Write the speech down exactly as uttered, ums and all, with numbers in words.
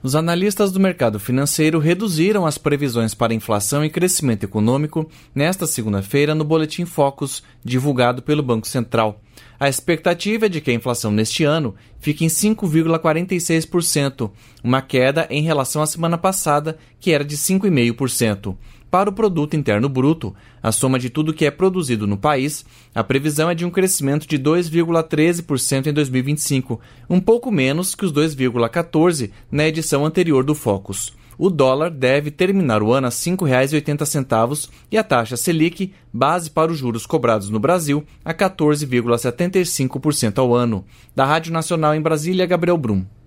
Os analistas do mercado financeiro reduziram as previsões para inflação e crescimento econômico nesta segunda-feira no Boletim Focus, divulgado pelo Banco Central. A expectativa é de que a inflação neste ano fique em cinco vírgula quarenta e seis por cento, uma queda em relação à semana passada, que era de cinco vírgula cinco por cento. Para o Produto Interno Bruto, a soma de tudo que é produzido no país, a previsão é de um crescimento de dois vírgula treze por cento em dois mil e vinte e cinco, um pouco menos que os dois vírgula quatorze por cento na edição anterior do Focus. O dólar deve terminar o ano a cinco reais e oitenta centavos e a taxa Selic, base para os juros cobrados no Brasil, a quatorze vírgula setenta e cinco por cento ao ano. Da Rádio Nacional em Brasília, Gabriel Brum.